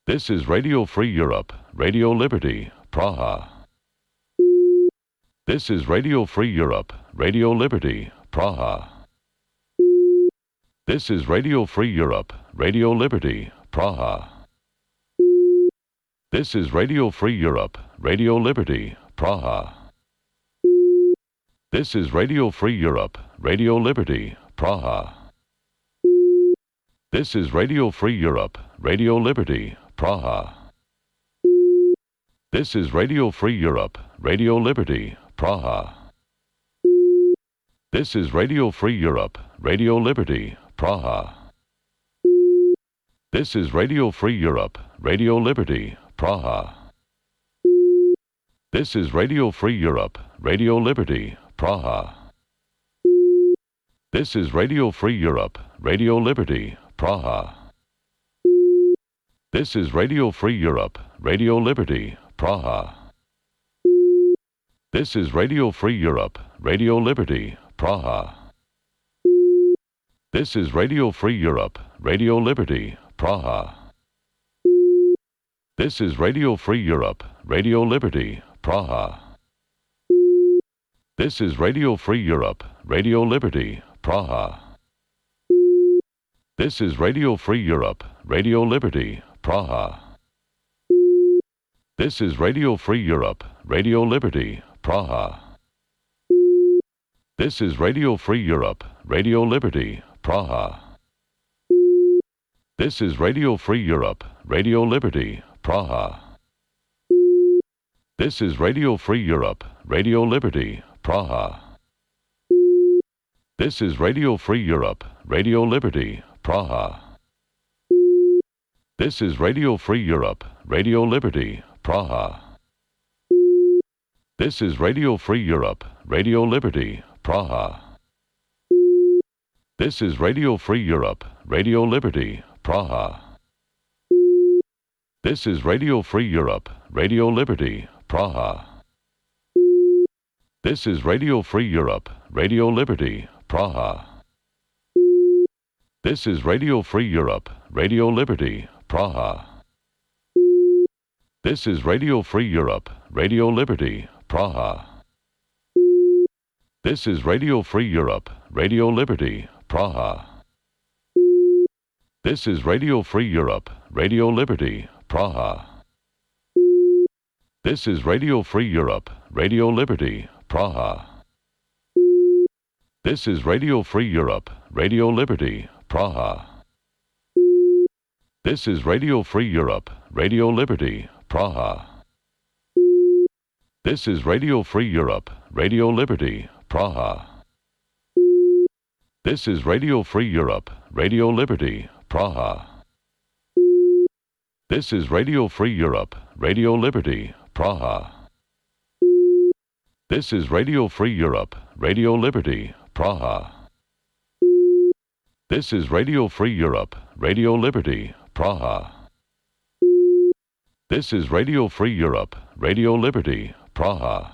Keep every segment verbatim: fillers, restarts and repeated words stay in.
This is Radio Free Europe, Radio Liberty, Praha. This is Radio Free Europe, Radio Liberty, Praha. This is Radio Free Europe, Radio Liberty, Praha. This is Radio Free Europe, Radio Liberty, Praha. This is Radio Free Europe, Radio Liberty, Praha. This is Radio Free Europe, Radio Liberty, Praha. This is Radio Free Europe, Radio Liberty, Praha. This is Radio Free Europe, Radio Liberty, Praha. This is Radio Free Europe, Radio Liberty, Praha. This is Radio Free Europe, Radio Liberty, Praha. This is Radio Free Europe, Radio Liberty, Praha. This is Radio Free Europe, Radio Liberty, Praha. This is Radio Free Europe, Radio Liberty, Praha. This is Radio Free Europe, Radio Liberty, Praha. This is Radio Free Europe, Radio Liberty, Praha. This is Radio Free Europe, Radio Liberty, Praha. This is Radio Free Europe, Radio Liberty, Praha. This is Radio Free Europe, Radio Liberty, Praha. This is Radio Free Europe, Radio Liberty, Praha. This is Radio Free Europe, Radio Liberty, Praha. This is Radio Free Europe, Radio Liberty, Praha. This is Radio Free Europe, Radio Liberty, Praha. This is Radio Free Europe, Radio Liberty, Praha. This is Radio Free Europe, Radio Liberty, Praha. This is Radio Free Europe, Radio Liberty, Praha. This is Radio Free Europe, Radio Liberty, Praha. This is Radio Free Europe, Radio Liberty, Praha. This is Radio Free Europe, Radio Liberty, Praha. This is Radio Free Europe, Radio Liberty, Praha. This is Radio Free Europe, Radio Liberty, Praha. This is Radio Free Europe, Radio Liberty, Praha. This is Radio Free Europe, Radio Liberty, Praha. This is Radio Free Europe, Radio Liberty, Praha. This is Radio Free Europe, Radio Liberty, Praha. This is Radio Free Europe, Radio Liberty, Praha. This is Radio Free Europe, Radio Liberty, Praha. This is Radio Free Europe, Radio Liberty, Praha. This is Radio Free Europe, Radio Liberty, Praha. This is Radio Free Europe, Radio Liberty, Praha. This is Radio Free Europe, Radio Liberty, Praha.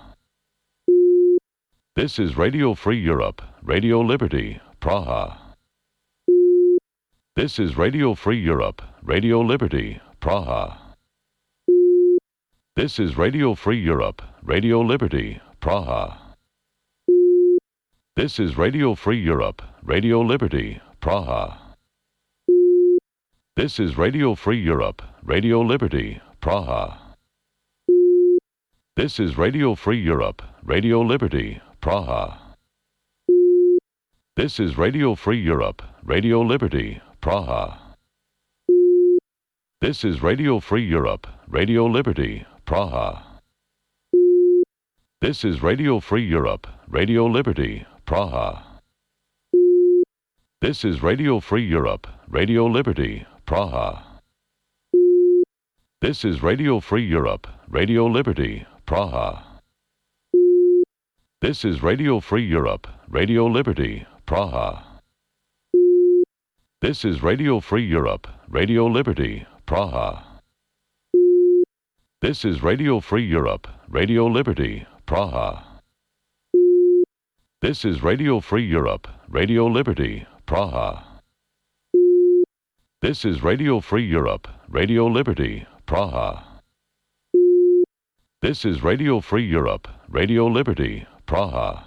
This is Radio Free Europe, Radio Liberty, Praha. This is Radio Free Europe, Radio Liberty, Praha. This is Radio Free Europe, Radio Liberty, Praha. This is Radio Free Europe, Radio Liberty, Praha. This is Radio Free Europe, Radio Liberty, Praha. This is Radio Free Europe, Radio Liberty, Praha. This is Radio Free Europe, Radio Liberty, Praha. This is Radio Free Europe, Radio Liberty, Praha. This is Radio Free Europe, Radio Liberty, Praha. This is Radio Free Europe, Radio Liberty, Praha. This is Radio Free Europe, Radio Liberty, Praha. This is Radio Free Europe, Radio Liberty, Praha. This is Radio Free Europe, Radio Liberty, Praha. This is Radio Free Europe, Radio Liberty, Praha. This is Radio Free Europe, Radio Liberty, Praha. This is Radio Free Europe, Radio Liberty, Praha. This is Radio Free Europe, Radio Liberty, Praha.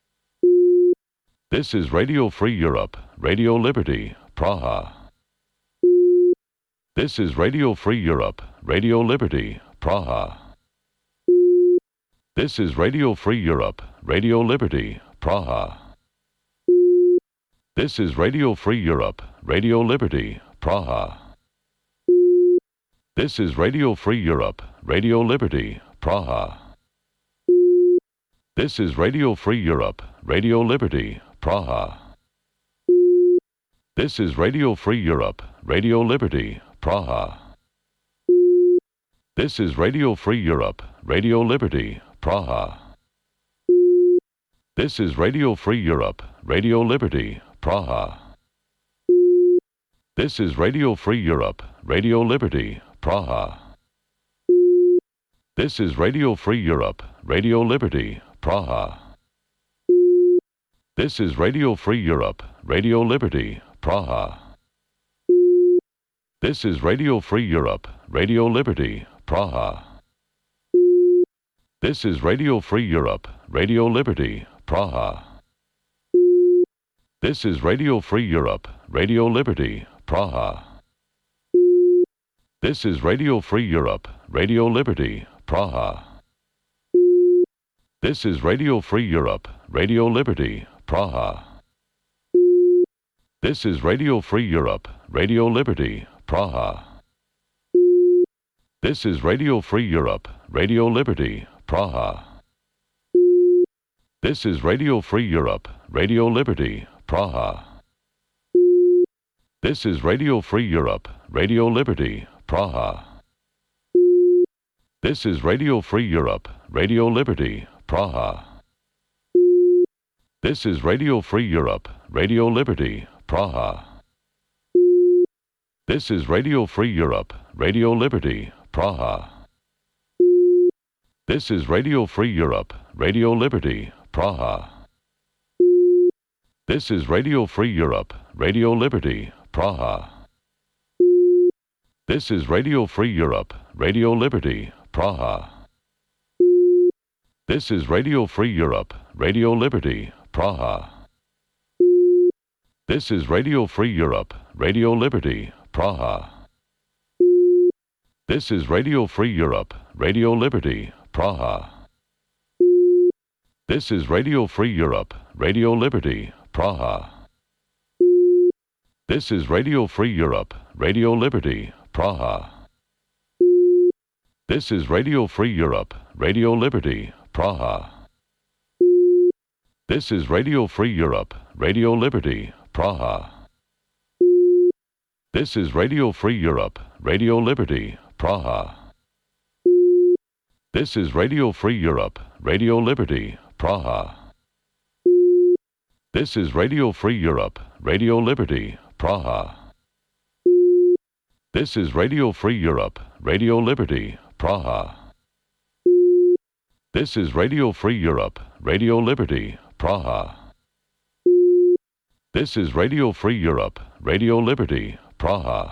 This is Radio Free Europe, Radio Liberty, Praha. This is Radio Free Europe, Radio Liberty, Praha. This is Radio Free Europe, Radio Liberty, Praha. This is Radio Free Europe, Radio Liberty, Praha. This is Radio Free Europe, Radio Liberty, Praha. This is Radio Free Europe, Radio Liberty, Praha. This is Radio Free Europe, Radio Liberty, Praha. This is Radio Free Europe, Radio Liberty, Praha. This is Radio Free Europe, Radio Liberty, Praha. This is Radio Free Europe, Radio Liberty, Praha. This is Radio Free Europe, Radio Liberty, Praha. This is Radio Free Europe, Radio Liberty, Praha. This is Radio Free Europe, Radio Liberty, Praha. This is Radio Free Europe, Radio Liberty, Praha. This is Radio Free Europe, Radio Liberty, Praha. This is Radio Free Europe, Radio Liberty, Praha. This is Radio Free Europe, Radio Liberty, Praha. This is Radio Free Europe, Radio Liberty, Praha. This is Radio Free Europe, Radio Liberty, Praha. This is Radio Free Europe, Radio Liberty, Praha. This is Radio Free Europe, Radio Liberty, Praha. This is Radio Free Europe, Radio Liberty, Praha. This is Radio Free Europe, Radio Liberty, Praha. This is Radio Free Europe, Radio Liberty, Praha. This is Radio Free Europe, Radio Liberty, Praha. This is Radio Free Europe, Radio Liberty, Praha. This is Radio Free Europe, Radio Liberty, Praha. This is Radio Free Europe, Radio Liberty, Praha. This is Radio Free Europe, Radio Liberty, Praha. This is Radio Free Europe, Radio Liberty, Praha. This is Radio Free Europe, Radio Liberty, Praha. This is Radio Free Europe, Radio Liberty, Praha. This is Radio Free Europe, Radio Liberty, Praha. This is Radio Free Europe, Radio Liberty, Praha. This is Radio Free Europe, Radio Liberty, Praha. This is Radio Free Europe, Radio Liberty, Praha. This is Radio Free Europe, Radio Liberty, Praha. This is Radio Free Europe, Radio Liberty, Praha. This is Radio Free Europe, Radio Liberty, Praha. This is Radio Free Europe, Radio Liberty, Praha.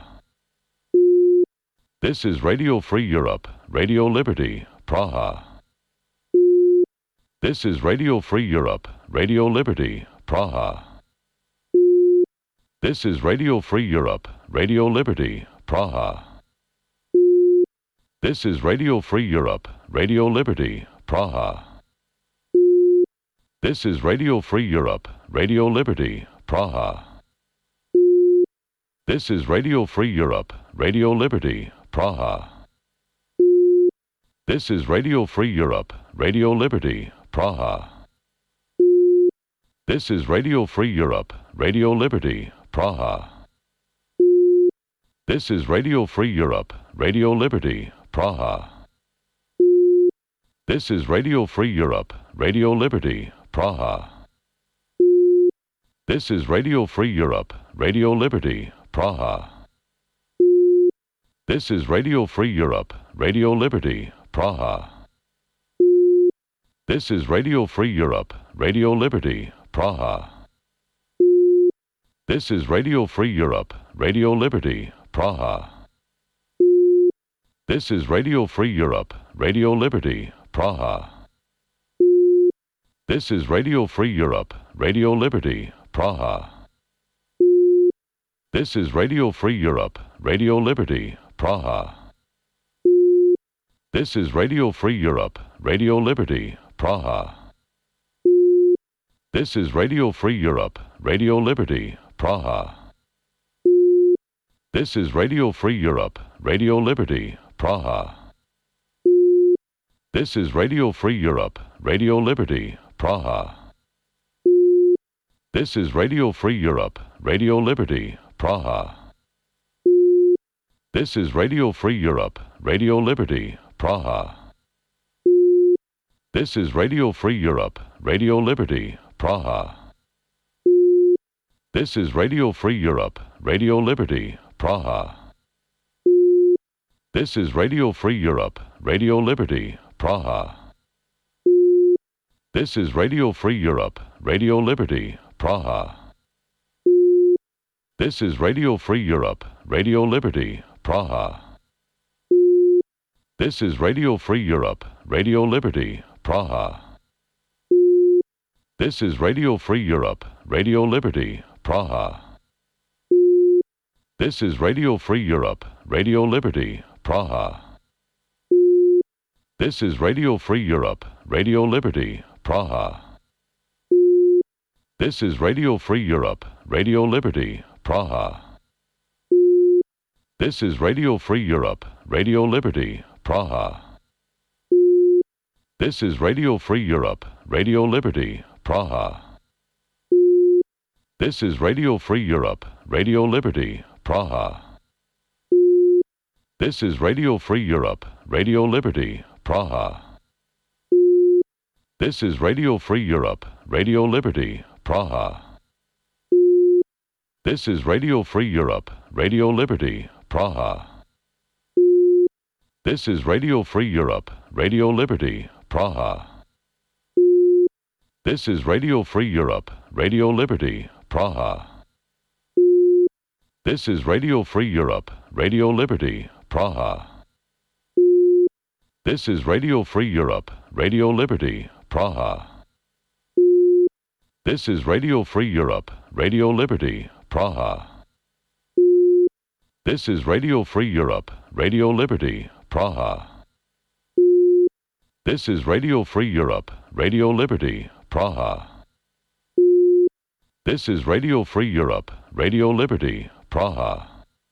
This is Radio Free Europe, Radio Liberty, Praha. This is Radio Free Europe, Radio Liberty, Praha. This is Radio Free Europe, Radio Liberty, Praha. This is Radio Free Europe, Radio Liberty, Praha. This is Radio Free Europe, Radio Liberty, Praha. This is Radio Free Europe, Radio Liberty, Praha. This is Radio Free Europe, Radio Liberty, Praha. This is Radio Free Europe, Radio Liberty, Praha. This is Radio Free Europe, Radio Liberty, Praha. This is Radio Free Europe, Radio Liberty, Praha. This is Radio Free Europe, Radio Liberty, Praha. This is Radio Free Europe, Radio Liberty, Praha. This is Radio Free Europe, Radio Liberty, Praha. This is Radio Free Europe, Radio Liberty, Praha. This is Radio Free Europe, Radio Liberty, Praha. This is Radio Free Europe, Radio Liberty, Praha. This is Radio Free Europe, Radio Liberty, Praha. This is Radio Free Europe, Radio Liberty, Praha. This is Radio Free Europe, Radio Liberty, Praha. This is Radio Free Europe, Radio Liberty, Praha. This is Radio Free Europe, Radio Liberty, Praha. This is Radio Free Europe, Radio Liberty, Praha. This is Radio Free Europe, Radio Liberty, Praha. This is Radio Free Europe, Radio Liberty, Praha. This is Radio Free Europe, Radio Liberty, Praha. This is Radio Free Europe, Radio Liberty, Praha. This is Radio Free Europe, Radio Liberty, Praha. This is Radio Free Europe, Radio Liberty, Praha. This is Radio Free Europe, Radio Liberty, Praha. This is Radio Free Europe, Radio Liberty, Praha. This is Radio Free Europe, Radio Liberty, Praha. This is Radio Free Europe, Radio Liberty, Praha. This is Radio Free Europe, Radio Liberty, Praha. This is Radio Free Europe, Radio Liberty, Praha. This is Radio Free Europe, Radio Liberty, Praha. This is Radio Free Europe, Radio Liberty, Praha. This is Radio Free Europe, Radio Liberty, Praha. This is Radio Free Europe, Radio Liberty, Praha. This is Radio Free Europe, Radio Liberty, Praha. This is Radio Free Europe, Radio Liberty, Praha. This is Radio Free Europe, Radio Liberty, Praha. This is Radio Free Europe, Radio Liberty, Praha. This is Radio Free Europe, Radio Liberty, Praha. This is Radio Free Europe, Radio Liberty, Praha. This is Radio Free Europe, Radio Liberty, Praha. This is Radio Free Europe, Radio Liberty, Praha. This is Radio Free Europe, Radio Liberty, Praha.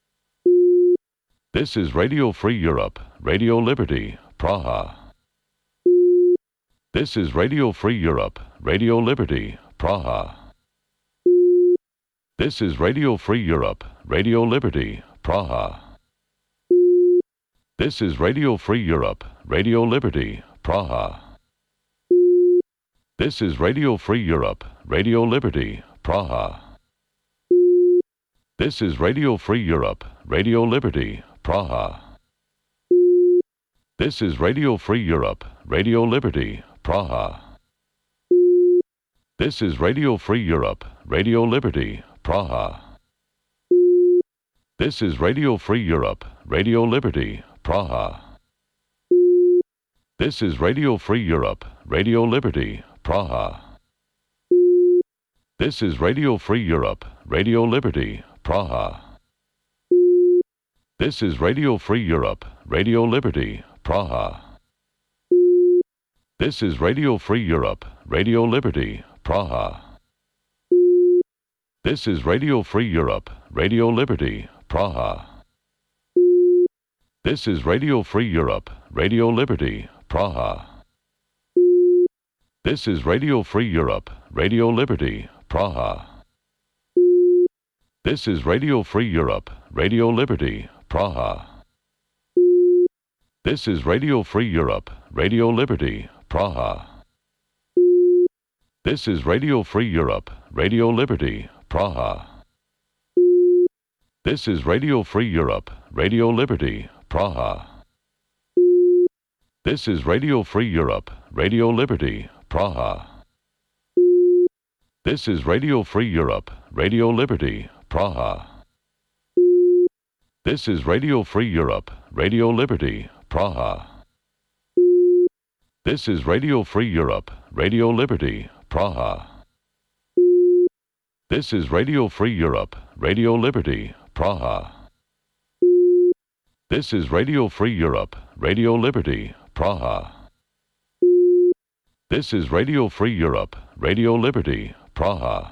This is Radio Free Europe, Radio Liberty, Praha. This is Radio Free Europe, Radio Liberty, Praha. This is Radio Free Europe, Radio Liberty, Praha. This is Radio Free Europe, Radio Liberty, Praha. This is Radio Free Europe, Radio Liberty, Praha. This is Radio Free Europe, Radio Liberty, Praha. This is Radio Free Europe, Radio Liberty, Praha. This is Radio Free Europe, Radio Liberty, Praha. This is Radio Free Europe, Radio Liberty, Praha. This is Radio Free Europe, Radio Liberty, Praha. This is Radio Free Europe, Radio Liberty, Praha. This is Radio Free Europe, Radio Liberty, Praha. This is Radio Free Europe, Radio Liberty, Praha. This is Radio Free Europe, Radio Liberty, Praha. This is Radio Free Europe, Radio Liberty, Praha. This is Radio Free Europe, Radio Liberty, Praha. This is Radio Free Europe, Radio Liberty, Praha. This is Radio Free Europe, Radio Liberty, Praha. This is Radio Free Europe, Radio Liberty, Praha. This is Radio Free Europe, Radio Liberty, Praha. This is Radio Free Europe, Radio Liberty, Praha. This is Radio Free Europe, Radio Liberty, Praha. This is Radio Free Europe, Radio Liberty, Praha. This is Radio Free Europe, Radio Liberty, Praha. This is Radio Free Europe, Radio Liberty, Praha. This is Radio Free Europe, Radio Liberty, Praha. This is Radio Free Europe, Radio Liberty, Praha.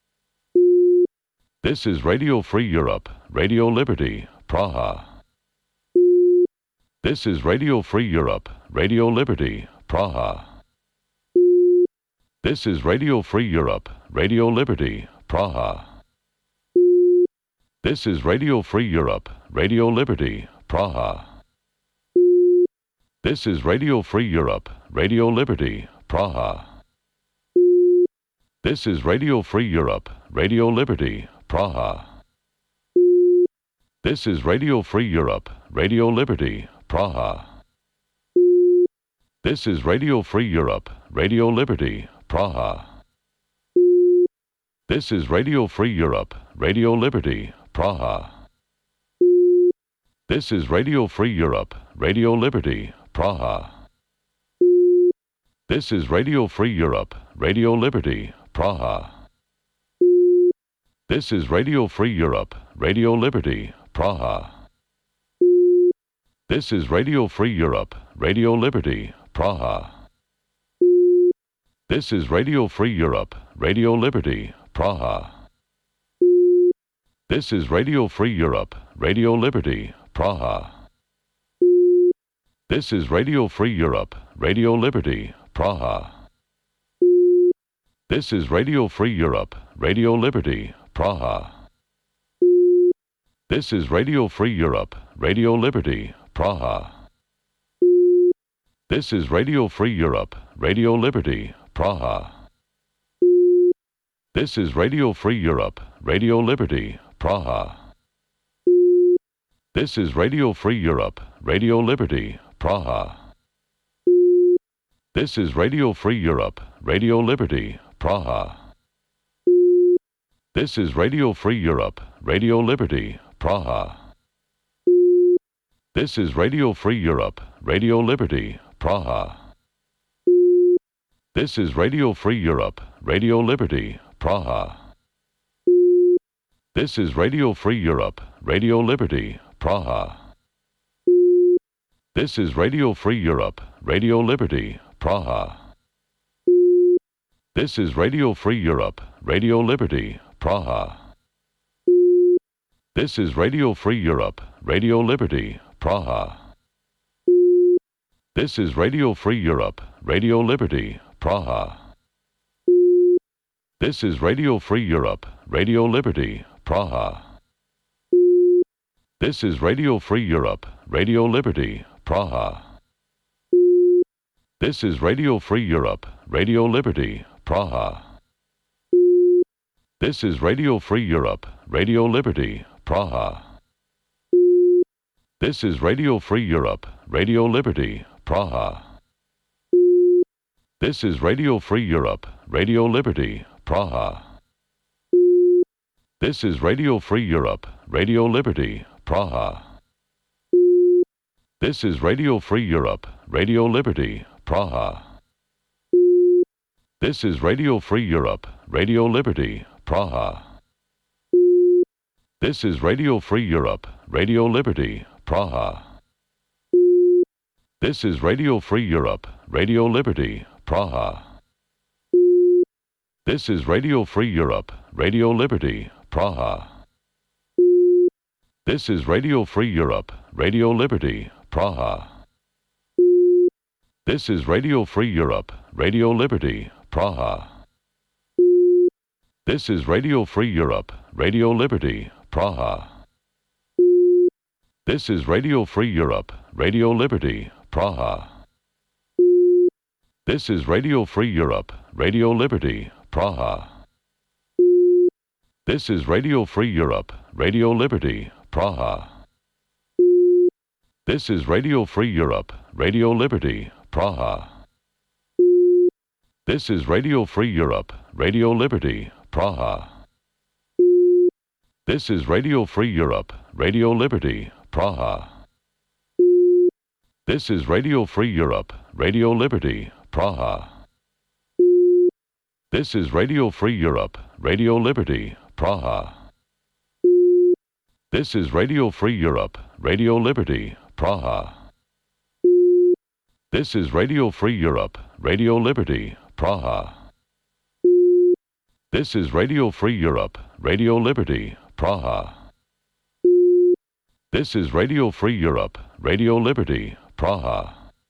This is Radio Free Europe, Radio Liberty, Praha. This is Radio Free Europe, Radio Liberty, Praha. This is Radio Free Europe, Radio Liberty, Praha. This is Radio Free Europe, Radio Liberty, Praha. This is Radio Free Europe, Radio Liberty, Praha. This is Radio Free Europe, Radio Liberty, Praha. This is Radio Free Europe, Radio Liberty, Praha. This is Radio Free Europe, Radio Liberty, Praha. This is Radio Free Europe, Radio Liberty, Praha. This is Radio Free Europe, Radio Liberty, Praha. This is Radio Free Europe, Radio Liberty, Praha. This is Radio Free Europe, Radio Liberty, Praha. This is Radio Free Europe, Radio Liberty, Praha. This is Radio Free Europe, Radio Liberty, Praha. This is Radio Free Europe, Radio Liberty, Praha. This is Radio Free Europe, Radio Liberty, Praha. This is Radio Free Europe, Radio Liberty, Praha. This is Radio Free Europe, Radio Liberty, Praha. This is Radio Free Europe, Radio Liberty, Praha. This is Radio Free Europe, Radio Liberty, Praha. This is Radio Free Europe, Radio Liberty, Praha. This is Radio Free Europe, Radio Liberty, Praha. This is Radio Free Europe, Radio Liberty, Praha. This is Radio Free Europe, Radio Liberty, Praha. This is Radio Free Europe, Radio Liberty, Praha. This is Radio Free Europe, Radio Liberty, Praha. This is Radio Free Europe, Radio Liberty, Praha. This is Radio Free Europe, Radio Liberty, Praha. This is Radio Free Europe, Radio Liberty, Praha. This is Radio Free Europe, Radio Liberty, Praha. This is Radio Free Europe, Radio Liberty, Praha. This is Radio Free Europe, Radio Liberty, Praha. This is Radio Free Europe, Radio Liberty, Praha. This is Radio Free Europe, Radio Liberty, Praha. This is Radio Free Europe, Radio Liberty, Praha. This is Radio Free Europe, Radio Liberty, Praha. This is Radio Free Europe, Radio Liberty, Praha. This is Radio Free Europe, Radio Liberty, Praha. This is Radio Free Europe, Radio Liberty, Praha. This is Radio Free Europe, Radio Liberty, Praha. This is Radio Free Europe, Radio Liberty, Praha. This is Radio Free Europe, Radio Liberty, Praha. This is Radio Free Europe, Radio Liberty, Praha. This is Radio Free Europe, Radio Liberty, Praha. This is Radio Free Europe, Radio Liberty, Praha. This is Radio Free Europe, Radio Liberty, Praha. This is Radio Free Europe, Radio Liberty, Praha. This is Radio Free Europe, Radio Liberty, Praha. This is Radio Free Europe, Radio Liberty, Praha. This is Radio Free Europe, Radio Liberty, Praha. This is Radio Free Europe, Radio Liberty, Praha. This is Radio Free Europe, Radio Liberty, Praha. This is Radio Free Europe, Radio Liberty, Praha. This is Radio Free Europe, Radio Liberty, Praha. This is Radio Free Europe, Radio Liberty, Praha. This is Radio Free Europe, Radio Liberty, Praha. This is Radio Free Europe, Radio Liberty, Praha.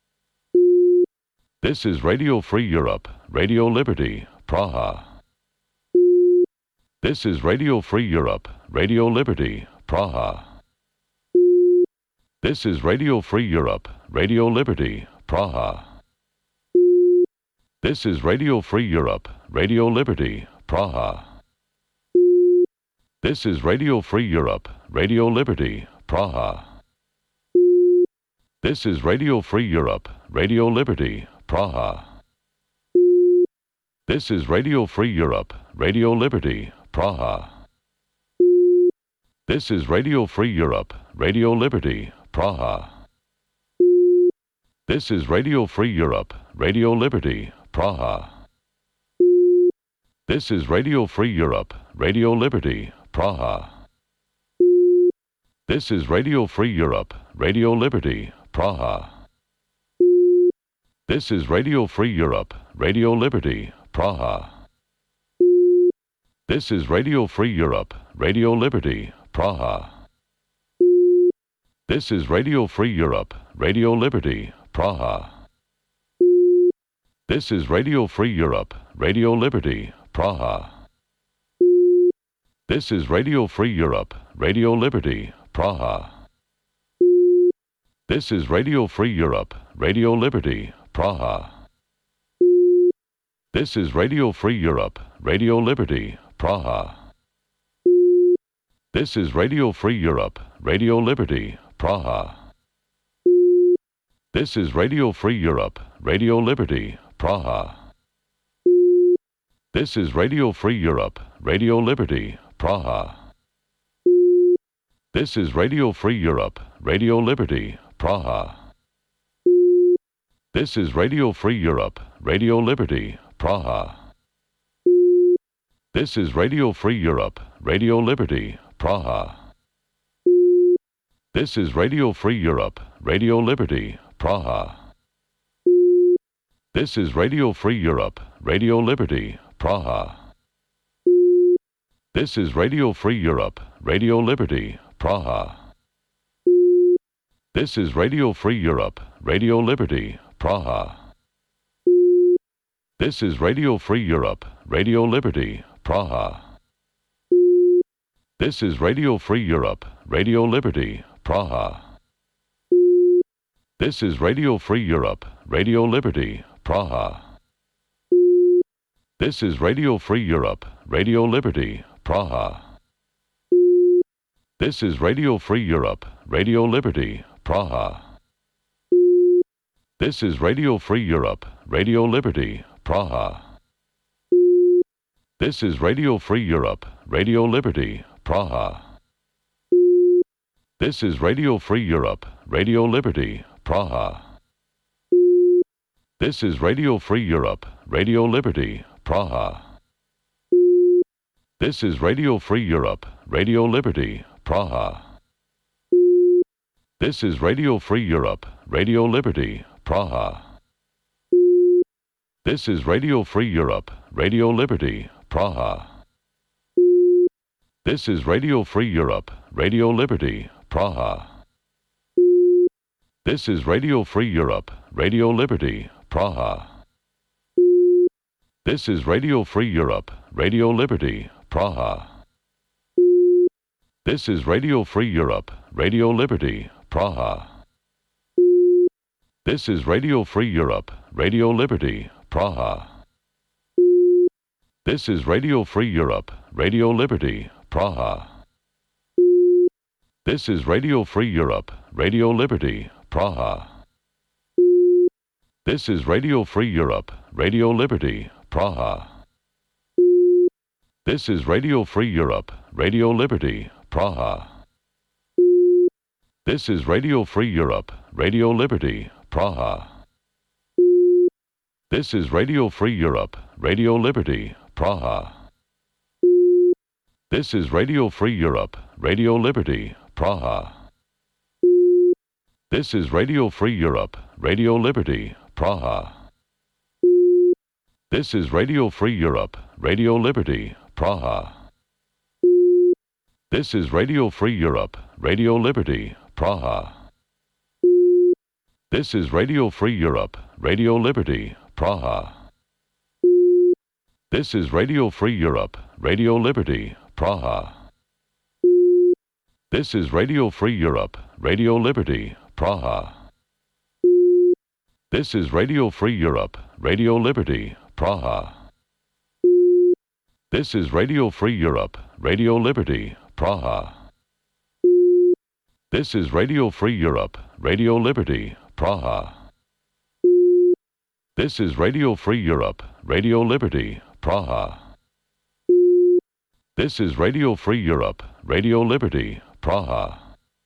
This is Radio Free Europe, Radio Liberty, Praha. This is Radio Free Europe, Radio Liberty, Praha. This is Radio Free Europe, Radio Liberty, Praha. This is Radio Free Europe, Radio Liberty, Praha. This is Radio Free Europe, Radio Liberty, Praha. This is Radio Free Europe, Radio Liberty, Praha. This is Radio Free Europe, Radio Liberty, Praha. This is Radio Free Europe, Radio Liberty, Praha. This is Radio Free Europe, Radio Liberty, Praha. This is Radio Free Europe, Radio Liberty, Praha. This is Radio Free Europe, Radio Liberty, Praha. This is Radio Free Europe, Radio Liberty, Praha. This is Radio Free Europe, Radio Liberty, Praha. This is Radio Free Europe, Radio Liberty, Praha. This is Radio Free Europe, Radio Liberty, Praha. This is Radio Free Europe, Radio Liberty, Praha. This is Radio Free Europe, Radio Liberty, Praha. This is Radio Free Europe, Radio Liberty, Praha. This is Radio Free Europe, Radio Liberty, Praha. This is Radio Free Europe, Radio Liberty, Praha. This is Radio Free Europe, Radio Liberty, Praha. This is Radio Free Europe, Radio Liberty, Praha. This is Radio Free Europe, Radio Liberty, Praha. This is Radio Free Europe, Radio Liberty, Praha. This is Radio Free Europe, Radio Liberty, Praha. This is Radio Free Europe, Radio Liberty, Praha. This is Radio Free Europe, Radio Liberty, Praha. This is Radio Free Europe, Radio Liberty, Praha. This is Radio Free Europe, Radio Liberty, Praha. This is Radio Free Europe, Radio Liberty, Praha. This is Radio Free Europe, Radio Liberty, Praha. This is Radio Free Europe, Radio Liberty, Praha. This is Radio Free Europe, Radio Liberty, Praha. This is Radio Free Europe, Radio Liberty, Praha. This is Radio Free Europe, Radio Liberty, Praha. This is Radio Free Europe, Radio Liberty, Praha. This is Radio Free Europe, Radio Liberty, Praha. This is Radio Free Europe, Radio Liberty, Praha. This is Radio Free Europe, Radio Liberty, Praha. This is Radio Free Europe, Radio Liberty, Praha. This is Radio Free Europe, Radio Liberty, Praha. This is Radio Free Europe, Radio Liberty, Praha. This is Radio Free Europe, Radio Liberty, Praha. This is Radio Free Europe, Radio Liberty, Praha. This is Radio Free Europe, Radio Liberty, Praha. This is Radio Free Europe, Radio Liberty, Praha. This is Radio Free Europe, Radio Liberty, Praha. This is Radio Free Europe, Radio Liberty, Praha. This is Radio Free Europe, Radio Liberty, Praha. This is Radio Free Europe, Radio Liberty, Praha. This is Radio Free Europe, Radio Liberty, Praha. This is Radio Free Europe, Radio Liberty, Praha. This is Radio Free Europe, Radio Liberty, Praha. This is Radio Free Europe, Radio Liberty, Praha. This is Radio Free Europe, Radio Liberty, Praha. This is Radio Free Europe, Radio Liberty, Praha. This is Radio Free Europe, Radio Liberty, Praha. This is Radio Free Europe, Radio Liberty, Praha. This is Radio Free Europe, Radio Liberty, Praha. This is Radio Free Europe, Radio Liberty, Praha. This is Radio Free Europe, Radio Liberty, Praha. This is Radio Free Europe, Radio Liberty, Praha. This is Radio Free Europe, Radio Liberty, Praha.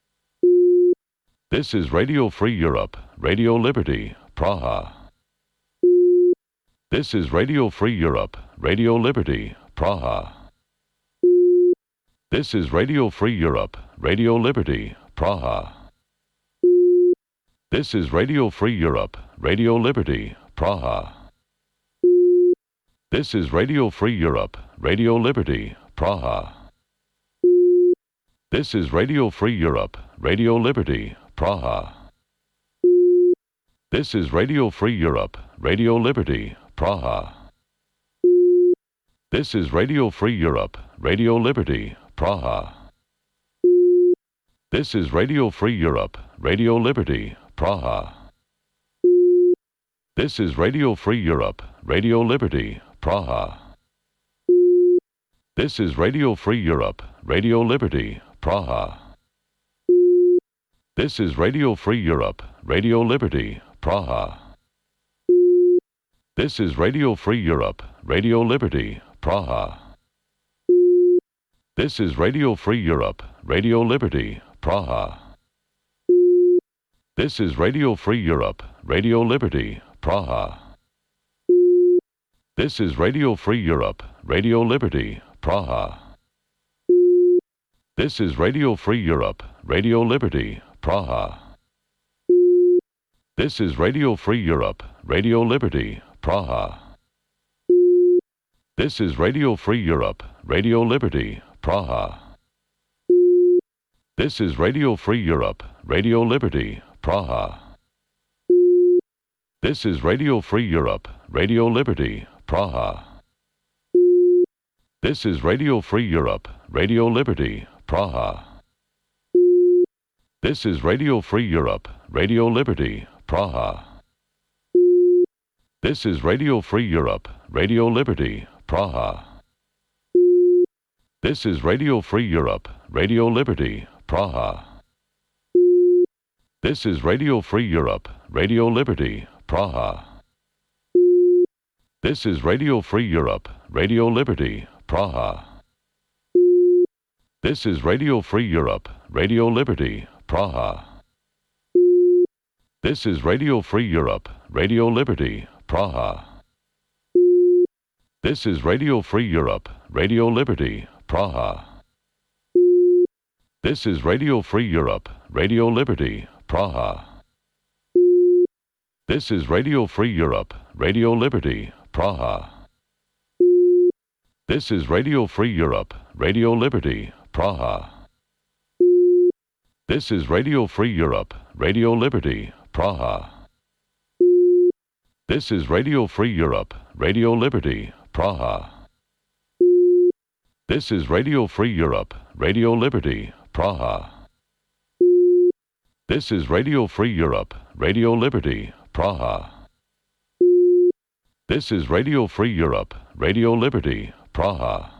This is Radio Free Europe, Radio Liberty, Praha. This is Radio Free Europe, Radio Liberty, Praha. This is Radio Free Europe, Radio Liberty, Praha. This is Radio Free Europe, Radio Liberty, Praha. This is Radio Free Europe, Radio Liberty, Praha. This is Radio Free Europe, Radio Liberty, Praha. This is Radio Free Europe, Radio Liberty, Praha. This is Radio Free Europe, Radio Liberty, Praha. This is Radio Free Europe, Radio Liberty, Praha. This is Radio Free Europe, Radio Liberty, Praha. This is Radio Free Europe, Radio Liberty, Praha. This is Radio Free Europe, Radio Liberty, Praha. This is Radio Free Europe, Radio Liberty, Praha. This is Radio Free Europe, Radio Liberty, Praha. This is Radio Free Europe, Radio Liberty, Praha. This is Radio Free Europe, Radio Liberty, Praha. This is Radio Free Europe, Radio Liberty, Praha. This is Radio Free Europe, Radio Liberty, Praha. This is Radio Free Europe, Radio Liberty, Praha. This is Radio Free Europe, Radio Liberty, Praha. This is Radio Free Europe, Radio Liberty, Praha. This is Radio Free Europe, Radio Liberty, Praha. This is Radio Free Europe, Radio Liberty, Praha. This is Radio Free Europe, Radio Liberty, Praha. This is Radio Free Europe, Radio Liberty, Praha. This is Radio Free Europe, Radio Liberty, Praha. This is Radio Free Europe, Radio Liberty, Praha. This is Radio Free Europe, Radio Liberty, Praha. This is Radio Free Europe, Radio Liberty, Praha. This is Radio Free Europe, Radio Liberty, Praha. This is Radio Free Europe, Radio Liberty, Praha. This is Radio Free Europe, Radio Liberty, Praha. This is Radio Free Europe, Radio Liberty, Praha. This is Radio Free Europe, Radio Liberty, Praha. This is Radio Free Europe, Radio Liberty, Praha. This is Radio Free Europe, Radio Liberty, Praha. This is Radio Free Europe, Radio Liberty, Praha. This is Radio Free Europe, Radio Liberty, Praha.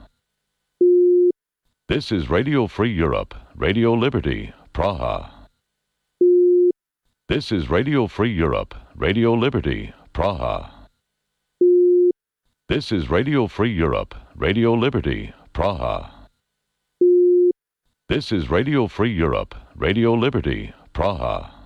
This is Radio Free Europe, Radio Liberty, Praha. This is Radio Free Europe, Radio Liberty, Praha. This is Radio Free Europe, Radio Liberty, Praha. This is Radio Free Europe, Radio Liberty, Praha.